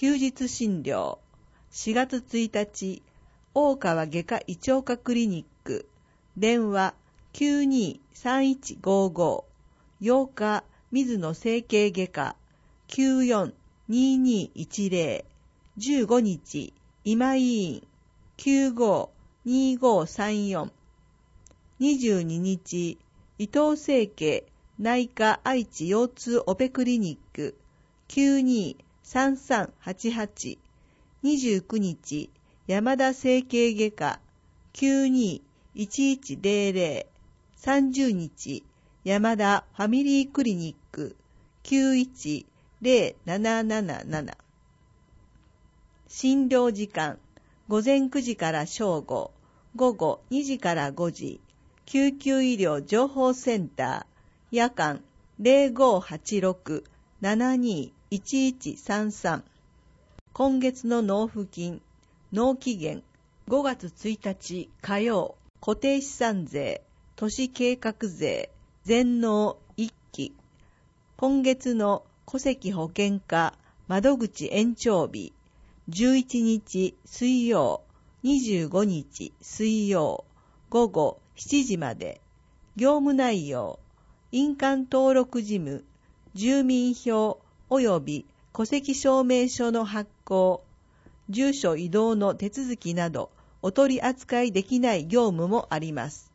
休日診療。4月1日、大川外科胃腸科クリニック。電話 923155。8日、水野整形外科。942210。15日、今井院。952534。22日、伊藤整形内科愛知腰痛オペクリニック。923388。29日、山田整形外科。921100。30日、山田ファミリークリニック。910777。診療時間、午前9時から正午、午後2時から5時。救急医療情報センター。夜間 0586-721133。今月の納付金、納期限5月1日火曜。固定資産税、都市計画税、全納1期。今月の戸籍保険課窓口延長日、11日水曜、25日水曜、午後7時まで。業務内容、印鑑登録事務、住民票及び戸籍証明書の発行、住所移動の手続きなどお取り扱いできない業務もあります。